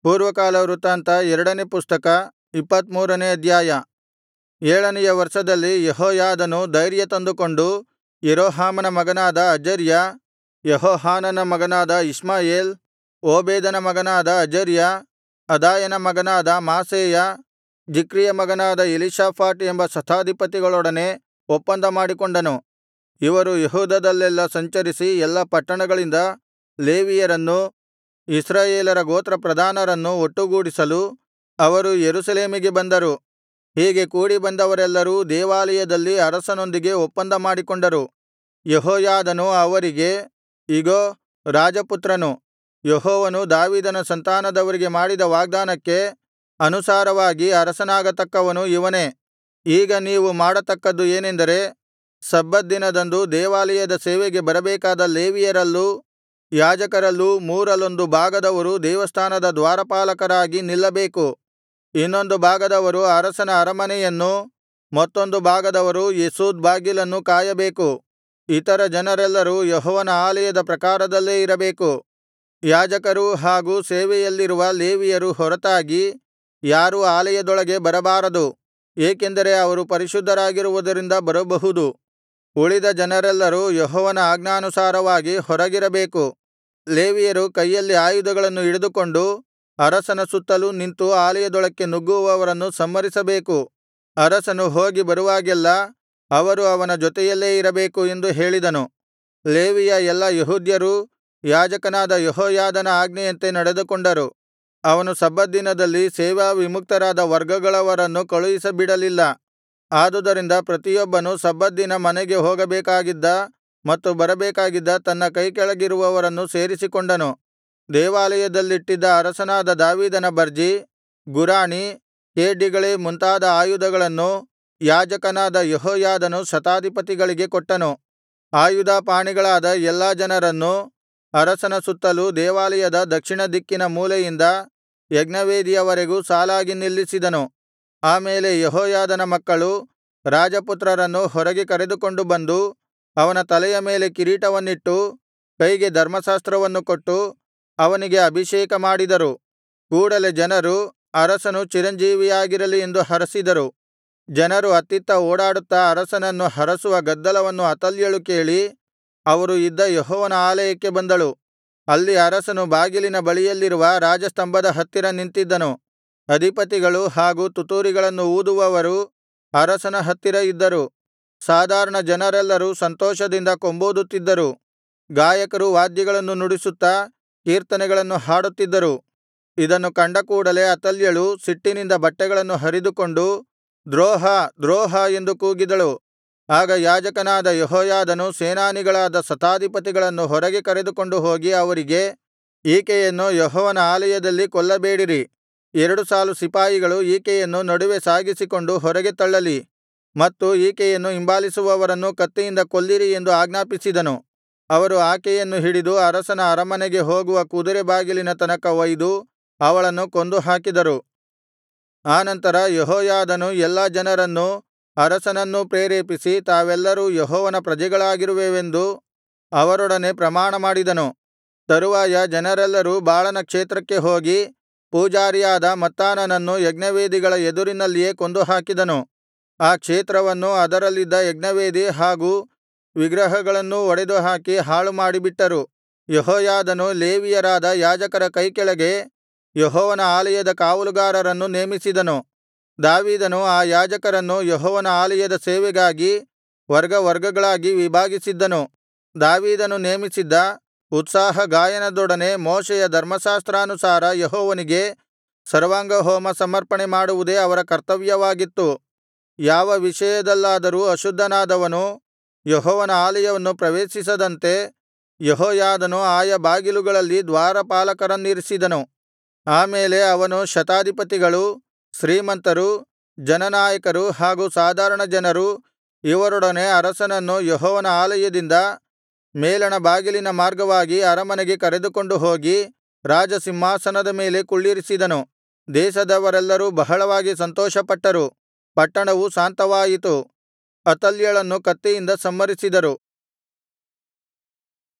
ಪೂರ್ವಕಾಲ ವೃತ್ತಾಂತ 2ನೇ ಪುಸ್ತಕ 23ನೇ ಅಧ್ಯಾಯ. 7ನೆಯ ವರ್ಷದಲ್ಲಿ ಯೆಹೋಯಾದನು ಧೈರ್ಯ ತಂದುಕೊಂಡು ಯೆರೋಹಾಮನ ಮಗನಾದ ಅಜರ್ಯ, ಯೆಹೋಹಾನಾನನ ಮಗನಾದ ಇಷ್ಮಾಯೇಲ್, ಓಬೇದನ ಮಗನಾದ ಅಜರ್ಯ, ಅದಾಯನ ಮಗನಾದ ಮಾಸೇಯ, ಜಿಕ್ರಿಯ ಮಗನಾದ ಎಲೀಷಾಫಾಟ್ ಎಂಬ ಶತಾಧಿಪತಿಗಳೊಡನೆ ಒಪ್ಪಂದ ಮಾಡಿಕೊಂಡನು. ಇವರು ಯೆಹೂದದಲ್ಲೆಲ್ಲಾ ಸಂಚರಿಸಿ ಎಲ್ಲಾ ಪಟ್ಟಣಗಳಿಂದ ಲೇವಿಯರನ್ನೂ ಇಸ್ರಾಯೇಲರ ಗೋತ್ರಪ್ರಧಾನರನ್ನೂ ಒಟ್ಟುಗೂಡಿಸಲು ಅವರು ಯೆರೂಸಲೇಮಿಗೆ ಬಂದರು. ಹೀಗೆ ಕೂಡಿಬಂದವರೆಲ್ಲರೂ ದೇವಾಲಯದಲ್ಲಿ ಅರಸನೊಂದಿಗೆ ಒಪ್ಪಂದ ಮಾಡಿಕೊಂಡರು. ಯೆಹೋಯಾದನು ಅವರಿಗೆ, ಇಗೋ, ರಾಜಪುತ್ರನು, ಯೆಹೋವನು ದಾವೀದನ ಸಂತಾನದವರಿಗೆ ಮಾಡಿದ ವಾಗ್ದಾನಕ್ಕೆ ಅನುಸಾರವಾಗಿ ಅರಸನಾಗತಕ್ಕವನು ಇವನೇ. ಈಗ ನೀವು ಮಾಡತಕ್ಕದ್ದು ಏನೆಂದರೆ, ಸಬ್ಬತ್ ದಿನದಂದು ದೇವಾಲಯದ ಸೇವೆಗೆ ಬರಬೇಕಾದ ಲೇವಿಯರಲ್ಲೂ ಯಾಜಕರಲ್ಲೂ ಮೂರರಲ್ಲೊಂದು ಭಾಗದವರು ದೇವಸ್ಥಾನದ ದ್ವಾರಪಾಲಕರಾಗಿ ನಿಲ್ಲಬೇಕು. ಇನ್ನೊಂದು ಭಾಗದವರು ಅರಸನ ಅರಮನೆಯನ್ನೂ, ಮತ್ತೊಂದು ಭಾಗದವರು ಯೆಸೂದ್ ಬಾಗಿಲನ್ನೂ ಕಾಯಬೇಕು. ಇತರ ಜನರೆಲ್ಲರೂ ಯೆಹೋವನ ಆಲಯದ ಪ್ರಾಕಾರದಲ್ಲೇ ಇರಬೇಕು. ಯಾಜಕರೂ ಹಾಗೂ ಸೇವೆಯಲ್ಲಿರುವ ಲೇವಿಯರು ಹೊರತಾಗಿ ಯಾರೂ ಆಲಯದೊಳಗೆ ಬರಬಾರದು, ಏಕೆಂದರೆ ಅವರು ಪರಿಶುದ್ಧರಾಗಿರುವುದರಿಂದ ಬರಬಹುದು. ಉಳಿದ ಜನರೆಲ್ಲರೂ ಯೆಹೋವನ ಆಜ್ಞಾನುಸಾರವಾಗಿ ಹೊರಗಿರಬೇಕು. ಲೇವಿಯರು ಕೈಯಲ್ಲಿ ಆಯುಧಗಳನ್ನು ಹಿಡಿದುಕೊಂಡು ಅರಸನ ಸುತ್ತಲೂ ನಿಂತು ಆಲಯದೊಳಕ್ಕೆ ನುಗ್ಗುವವರನ್ನು ಸಂಹರಿಸಬೇಕು. ಅರಸನು ಹೋಗಿ ಬರುವಾಗೆಲ್ಲಾ ಅವರು ಅವನ ಜೊತೆಯಲ್ಲೇ ಇರಬೇಕು ಎಂದು ಹೇಳಿದನು. ಲೇವಿಯ ಎಲ್ಲಾ ಯೆಹೂದ್ಯರೂ ಯಾಜಕನಾದ ಯೆಹೋಯಾದನ ಆಜ್ಞೆಯಂತೆ ನಡೆದುಕೊಂಡರು. ಅವನು ಸಬ್ಬತ್ ದಿನದಲ್ಲಿ ಸೇವಾವಿಮುಕ್ತರಾದ ವರ್ಗಗಳವರನ್ನು ಕಳುಹಿಸಿಬಿಡಲಿಲ್ಲ. ಆದುದರಿಂದ ಪ್ರತಿಯೊಬ್ಬನು ಸಬ್ಬತ್ ದಿನ ಮನೆಗೆ ಹೋಗಬೇಕಾಗಿದ್ದ ಮತ್ತು ಬರಬೇಕಾಗಿದ್ದ ತನ್ನ ಕೈಕೆಳಗಿರುವವರನ್ನು ಸೇರಿಸಿಕೊಂಡನು. ದೇವಾಲಯದಲ್ಲಿಟ್ಟಿದ್ದ ಅರಸನಾದ ದಾವೀದನ ಬರ್ಜಿ, ಗುರಾಣಿ, ಖೇಡ್ಯಗಳೇ ಮುಂತಾದ ಆಯುಧಗಳನ್ನು ಯಾಜಕನಾದ ಯೆಹೋಯಾದನು ಶತಾಧಿಪತಿಗಳಿಗೆ ಕೊಟ್ಟನು. ಆಯುಧಪಾಣಿಗಳಾದ ಎಲ್ಲಾ ಜನರನ್ನು ಅರಸನ ಸುತ್ತಲೂ ದೇವಾಲಯದ ದಕ್ಷಿಣ ದಿಕ್ಕಿನ ಮೂಲೆಯಿಂದ ಯಜ್ಞವೇದಿಯವರೆಗೂ ಸಾಲಾಗಿ ನಿಲ್ಲಿಸಿದನು. ಆಮೇಲೆ ಯೆಹೋಯಾದನ ಮಕ್ಕಳು ರಾಜಪುತ್ರರನ್ನು ಹೊರಗೆ ಕರೆದುಕೊಂಡು ಬಂದು ಅವನ ತಲೆಯ ಮೇಲೆ ಕಿರೀಟವನ್ನಿಟ್ಟು ಕೈಗೆ ಧರ್ಮಶಾಸ್ತ್ರವನ್ನು ಕೊಟ್ಟು ಅವನಿಗೆ ಅಭಿಷೇಕ ಮಾಡಿದರು. ಕೂಡಲೆ ಜನರು, ಅರಸನು ಚಿರಂಜೀವಿಯಾಗಿರಲಿ ಎಂದು ಹರಸಿದರು. ಜನರು ಅತ್ತಿತ್ತ ಓಡಾಡುತ್ತಾ ಅರಸನನ್ನು ಹರಸುವ ಗದ್ದಲವನ್ನು ಅತಲ್ಯಳು ಕೇಳಿ ಅವರು ಇದ್ದ ಯೆಹೋವನ ಆಲಯಕ್ಕೆ ಬಂದಳು. ಅಲ್ಲಿ ಅರಸನು ಬಾಗಿಲಿನ ಬಳಿಯಲ್ಲಿರುವ ರಾಜಸ್ತಂಭದ ಹತ್ತಿರ ನಿಂತಿದ್ದನು. ಅಧಿಪತಿಗಳು ಹಾಗೂ ತುತ್ತೂರಿಗಳನ್ನು ಊದುವವರು ಅರಸನ ಹತ್ತಿರ ಇದ್ದರು. ಸಾಧಾರಣ ಜನರೆಲ್ಲರೂ ಸಂತೋಷದಿಂದ ಕೊಂಬೂದುತ್ತಿದ್ದರು. ಗಾಯಕರು ವಾದ್ಯಗಳನ್ನು ನುಡಿಸುತ್ತಾ ಕೀರ್ತನೆಗಳನ್ನು ಹಾಡುತ್ತಿದ್ದರು. ಇದನ್ನು ಕಂಡ ಕೂಡಲೆ ಅತಲ್ಯಳು ಸಿಟ್ಟಿನಿಂದ ಬಟ್ಟೆಗಳನ್ನು ಹರಿದುಕೊಂಡು, ದ್ರೋಹ, ದ್ರೋಹ ಎಂದು ಕೂಗಿದಳು. ಆಗ ಯಾಜಕನಾದ ಯೆಹೋಯಾದನು ಸೇನಾನಿಗಳಾದ ಶತಾಧಿಪತಿಗಳನ್ನು ಹೊರಗೆ ಕರೆದುಕೊಂಡು ಹೋಗಿ ಅವರಿಗೆ, ಈಕೆಯನ್ನು ಯೆಹೋವನ ಆಲಯದಲ್ಲಿ ಕೊಲ್ಲಬೇಡಿರಿ. 2 ಸಾಲು ಸಿಪಾಯಿಗಳು ಈಕೆಯನ್ನು ನಡುವೆ ಸಾಗಿಸಿಕೊಂಡು ಹೊರಗೆ ತಳ್ಳಲಿ, ಮತ್ತು ಈಕೆಯನ್ನು ಹಿಂಬಾಲಿಸುವವರನ್ನು ಕತ್ತಿಯಿಂದ ಕೊಲ್ಲಿರಿ ಎಂದು ಆಜ್ಞಾಪಿಸಿದನು. ಅವರು ಆಕೆಯನ್ನು ಹಿಡಿದು ಅರಸನ ಅರಮನೆಗೆ ಹೋಗುವ ಕುದುರೆ ಬಾಗಿಲಿನ ತನಕ ಒಯ್ದು ಅವಳನ್ನು ಕೊಂದು ಹಾಕಿದರು. ಆನಂತರ ಯೆಹೋಯಾದನು ಎಲ್ಲಾ ಜನರನ್ನೂ ಅರಸನನ್ನೂ ಪ್ರೇರೇಪಿಸಿ ತಾವೆಲ್ಲರೂ ಯೆಹೋವನ ಪ್ರಜೆಗಳಾಗಿರುವೆವೆಂದು ಅವರೊಡನೆ ಪ್ರಮಾಣಮಾಡಿದನು. ತರುವಾಯ ಜನರೆಲ್ಲರೂ ಬಾಳನ ಕ್ಷೇತ್ರಕ್ಕೆ ಹೋಗಿ ಪೂಜಾರಿಯಾದ ಮತ್ತಾನನನ್ನು ಯಜ್ಞವೇದಿಗಳ ಎದುರಿನಲ್ಲಿಯೇ ಕೊಂದುಹಾಕಿದನು. ಆ ಕ್ಷೇತ್ರವನ್ನೂ ಅದರಲ್ಲಿದ್ದ ಯಜ್ಞವೇದಿ ಹಾಗೂ ವಿಗ್ರಹಗಳನ್ನೂ ಒಡೆದುಹಾಕಿ ಹಾಳುಮಾಡಿಬಿಟ್ಟರು. ಯೆಹೋಯಾದನು ಲೇವಿಯರಾದ ಯಾಜಕರ ಕೈಕೆಳಗೆ ಯೆಹೋವನ ಆಲಯದ ಕಾವಲುಗಾರರನ್ನು ನೇಮಿಸಿದನು. ದಾವೀದನು ಆ ಯಾಜಕರನ್ನು ಯೆಹೋವನ ಆಲಯದ ಸೇವೆಗಾಗಿ ವರ್ಗವರ್ಗಗಳಾಗಿ ವಿಭಾಗಿಸಿದ್ದನು. ದಾವೀದನು ನೇಮಿಸಿದ್ದ ಉತ್ಸಾಹ ಗಾಯನದೊಡನೆ ಮೋಶೆಯ ಧರ್ಮಶಾಸ್ತ್ರಾನುಸಾರ ಯೆಹೋವನಿಗೆ ಸರ್ವಾಂಗಹೋಮ ಸಮರ್ಪಣೆ ಮಾಡುವುದೇ ಅವರ ಕರ್ತವ್ಯವಾಗಿತ್ತು. ಯಾವ ವಿಷಯದಲ್ಲಾದರೂ ಅಶುದ್ಧನಾದವನು ಯೆಹೋವನ ಆಲಯವನ್ನು ಪ್ರವೇಶಿಸದಂತೆ ಯೆಹೋಯಾದನು ಆಯಾ ಬಾಗಿಲುಗಳಲ್ಲಿ ದ್ವಾರಪಾಲಕರನ್ನಿರಿಸಿದನು. ಆಮೇಲೆ ಅವನು ಶತಾಧಿಪತಿಗಳು, ಶ್ರೀಮಂತರು, ಜನನಾಯಕರು ಹಾಗೂ ಸಾಧಾರಣ ಜನರು ಇವರೊಡನೆ ಅರಸನನ್ನು ಯೆಹೋವನ ಆಲಯದಿಂದ ಮೇಲಣ ಬಾಗಿಲಿನ ಮಾರ್ಗವಾಗಿ ಅರಮನೆಗೆ ಕರೆದುಕೊಂಡು ಹೋಗಿ ರಾಜಸಿಂಹಾಸನದ ಮೇಲೆ ಕುಳ್ಳಿರಿಸಿದನು. ದೇಶದವರೆಲ್ಲರೂ ಬಹಳವಾಗಿ ಸಂತೋಷಪಟ್ಟರು. ಪಟ್ಟಣವು ಶಾಂತವಾಯಿತು. ಅತಲ್ಯಳನ್ನು ಕತ್ತಿಯಿಂದ ಸಂಹರಿಸಿದರು.